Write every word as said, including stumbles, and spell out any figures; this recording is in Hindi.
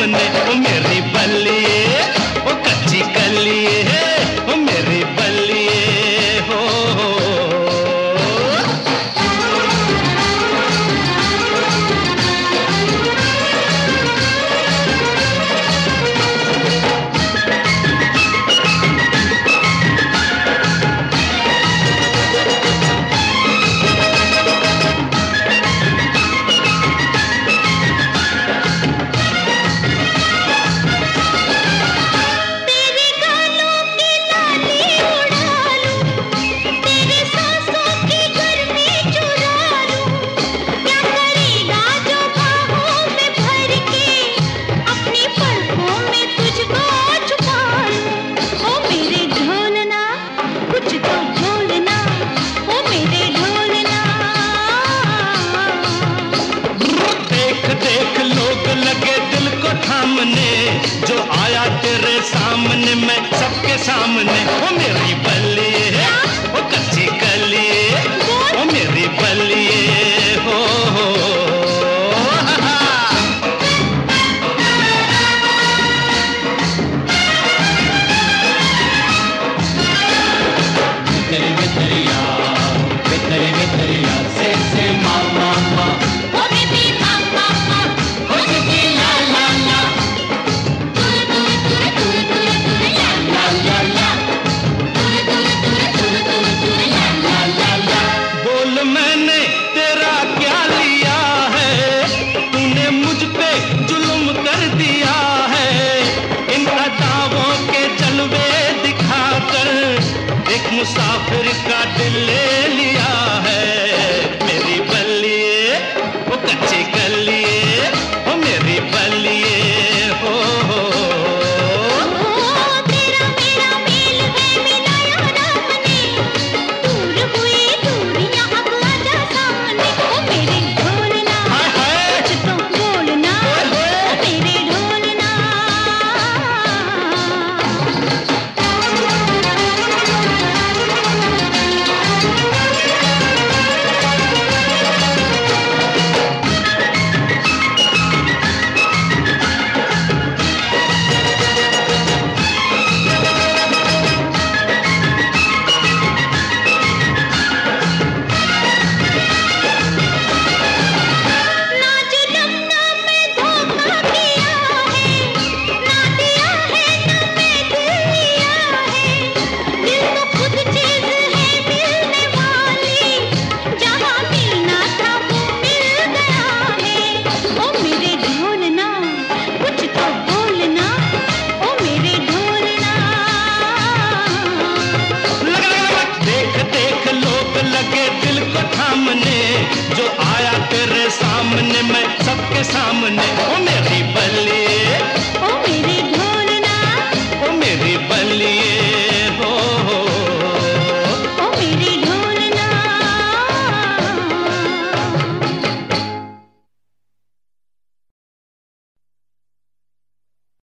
सामने, ओ मेरी बल्लिए, ओ कच्ची कलिए, ओ मेरी बल्लिए हो। जो आया तेरे सामने, मैं सबके सामने, ओ मेरी बल्लिए, ओ कच्ची कलिए, ओ मेरी बल्लिए हो, हो। Vitari vitariya, vitari vitariya, se se ma ma ma, oh baby मा मा मा, ओ बेबी ला ला ला, दूर दूर दूर दूर दूर दूर ला ला ला ला, दूर दूर दूर दूर दूर दूर ला ला ला ला। बोल मैंने तेरा क्या लिया है, तूने मुझ पे जुल्म कर दिया है, इन अदाओं के जलवे दिखाकर एक मुसाफिर का दिल ले लिया है। मेरी बल्लिए, ओ कच्ची कलिए, ओ मेरी बल्लिए हो, हो। ओ तेरा मेरा मेल है मिलाया राम ने, दूर हुई दूरियां अब आजा सामने, ओ मेरे ढोलना, हाय हाय, कुछ तो बोलना, ओ मेरे ढोलना। ना जुल्म ना मैं धोखा किया है, ना दिया है ना मैं दिल लिया है, दिल तो खुद चीज है मिलने वाली, जहाँ मिलना था वो मिल गया है, ओ मेरे ढोलना, कुछ तो बोलना, ओ मेरे ढोलना। लगा लगा, देख देख लोग लगे दिल को थामने, जो आया तेरे सामने, मैं सबके सामने, ओ